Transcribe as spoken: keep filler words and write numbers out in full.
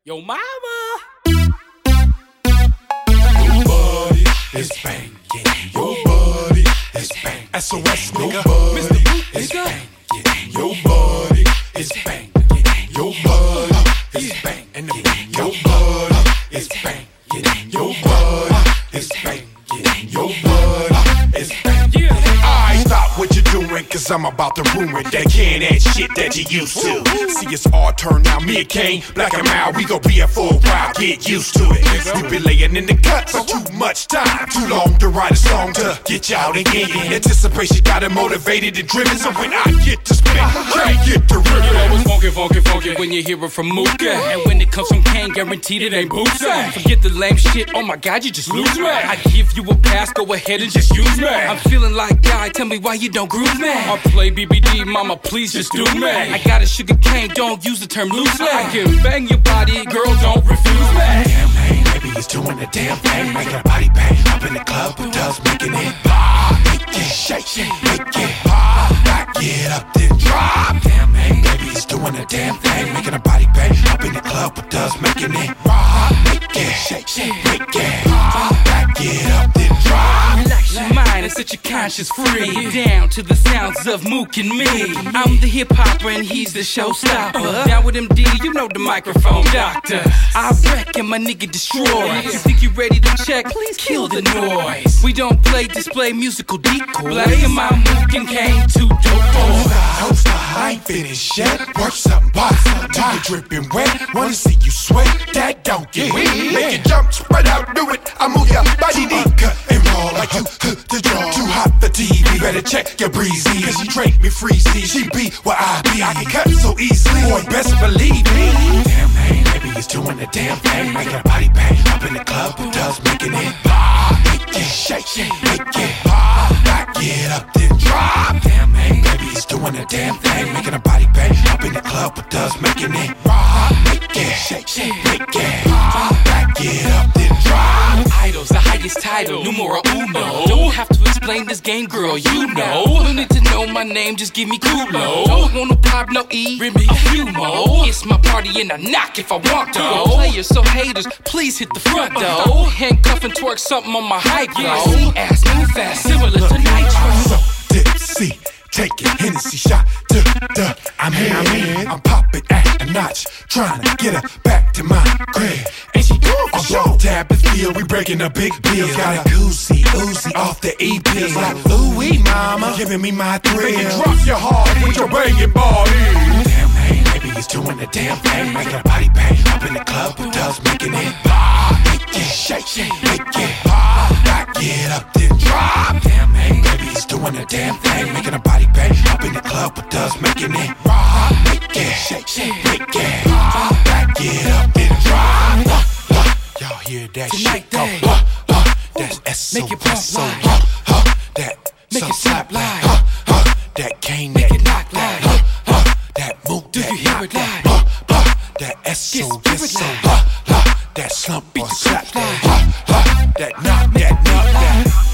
Yo, mama. Your body is banging. Your body is banging. S O S nigga. Mister Boot is banging. Your body is banging. Your body is banging. Your body is banging. Your body is banging. Your body is banging. Alright, stop what you're doing, cause I'm about to ruin that can that shit that you used to. See, it's all turned out, me and Kane, Black and Mild, we gon' be here for a while, get used to it. We been laying in the cuts for too much time, too long to write a song to get y'all to get it. Anticipation got it motivated and driven, so when I get to spit, can't get the rhythm. You know it's funky, funky, funky when you hear it from Mooka. And when it comes from Kane, guaranteed it ain't Bootsy. Forget the lame shit, oh my god, you just lose me. I give you a pass, go ahead and just use me. I'm feeling like God, tell me why you don't groove me. Or play B B D, mama, please just do me. I got a sugar cane, don't use the term loosely. I can bang your body, girl, don't refuse me. Damn, man, baby, he's doing the damn thing. Making a body bang up in the club, but does making it pop. Make it shake, make it pop. Back it up, then drop. Damn, man, baby, he's doing the damn thing. Making a body bang up in the club, but does making it pop. Make it shake, make it pop. Back it up, then drop. Relax your mind and set your conscience free. Down to the sounds of Mook and me. I'm the hip hopper and he's the showstopper. Down with M D, you know the microphone doctor. I reckon my nigga destroy. You think you ready to check? Please kill the noise. We don't play display musical decoys. Black and my Mook and Kane too dope. Hold stop, I ain't finished yet. Work something, pop something, till you dripping wet. Wanna see you sweat, that don't get me. Make it jump, spread out, do it. I move your body deep, cut and roll like you to draw. Too hot for T V, better check your breezy. Cause she drink me freezy, she be where I be. I can cut so easily, boy, best believe me. Damn, man, baby, he's doing the damn thing. Making a body bang up in the club, but does making it pop. Make it shake, make it pop. Back it up, then drop. Damn, man, baby, he's doing the damn thing. Making a body bang up in the club, but does making it pop. Make it shake, make it pop. Back it up, then drop. Idols, the highest title, numero uno. Don't have to explain this game, girl, you know. Don't need to know my name, just give me culo. Don't want no pop, no E, bring me a few more. It's my party and I knock if I want to. I'm a player, so haters, please hit the front door. Handcuff and twerk something on my high glow. Ass move fast, similar to Nitro. So tipsy, taking Hennessy shot to the I'm here, I'm in, I'm popping at a notch, trying to get her back to my crib. And she on show tab the field, we breaking a big deal. Got a goosey, oozy off the E P. Like ooh wee mama, giving me my thrill. Drop your heart with your banging body. Damn, man, baby, he's doing the damn thing. Making a body bang up in the club, but does making it pop. Make it shake, make it pop. Back it up, then drop. Damn, man, baby, he's doing the damn thing. Making a body bang up in the club, but does making it pop. Make it shake, make it pop. Back it up, then drop. Y'all hear that shit go? Uh, uh, that's S O S. Make it pump so, like. uh, uh, that Make so it slap like. uh, uh, that cane, Make that it knock like. uh, uh, that move, Do that you hear knock it like. like? Uh, uh, that S O Get S. spirit so, like. uh, uh, that slump Beat or the slap slap that. Uh, uh, that knock, that knock, that.